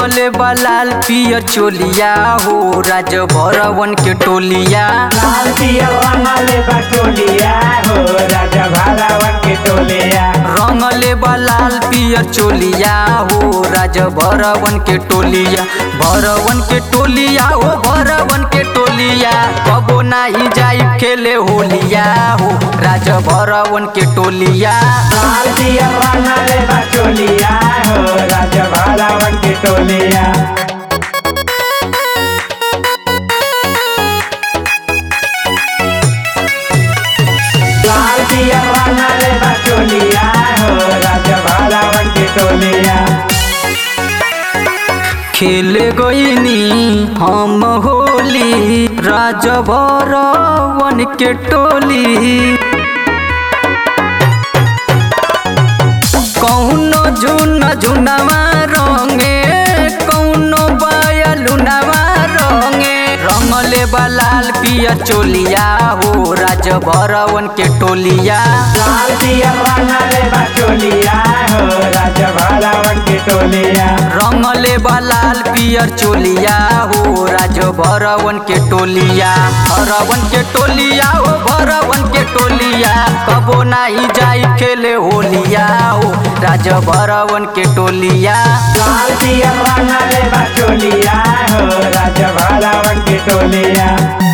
रंगले लाल पियर चोलिया हो राज भरवन के टोलिया। लाल पियर रंगले बा टोलिया हो राज भरवन के टोलिया। रंगले लाल पियर चोलिया हो राज भरवन के टोलिया। भरवन के टोलिया हो भरवन के टोलिया। कबो नाही जाई खेले होलिया हो राज भरवन के टोलिया। लाल पियर रंगले बा टोलिया हो राज भरवन के टोलिया। लाल पियर रंगले बा टोलिया हो राज भरवन के टोलिया। खेले गईनी हम होली राज भरवन के टोली। कौनो झुना झुनावा रंगे कौनो बयलुनावा रंगे। रंगले लाल पियर चोलिया हो राज भरवन के टोलिया। लाल पियर रंगले बा टोलिया हो राज भरवन के टोलिया। रंगले लाल पियर चोलिया हो राज भरवन के टोलिया। भरवन के टोलिया हो भरवन के टोलिया। कबो नाही जाई खेले होलिया हो राज भरवन के टोलिया। लाल पियर रंगले बा टोलिया हो राज भरवन के टोलिया।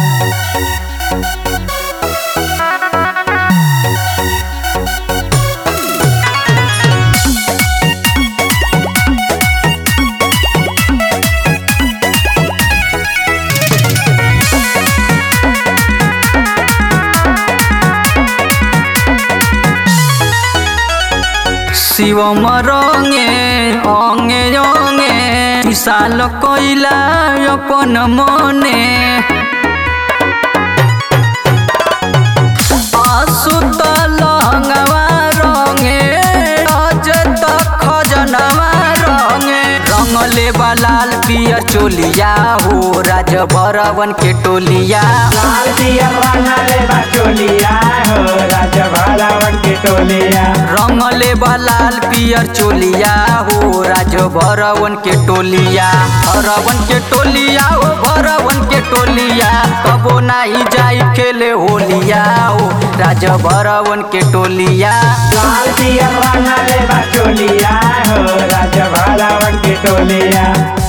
शिवम रंगे अंगे अंगे विशाल कैला अपन मने। आसुत लहंगवा रंगे अजत खजनवा रंगे। रंगले लाल पियर चोलिया हो राज भरवन के टोलिया। लाल पियर रंगले बा टोलिया हो राज भरवन के टोलिया। रंगले लाल पियर चोलिया हो राज भरवन के टोलिया। भरवन के टोलिया हो भरवन के टोलिया। कबो नाही जाई खेले होलिया हो राज भरवन के टोलिया। लाल पियर रंगले बा टोलिया हो राज भरवन के टोलिया।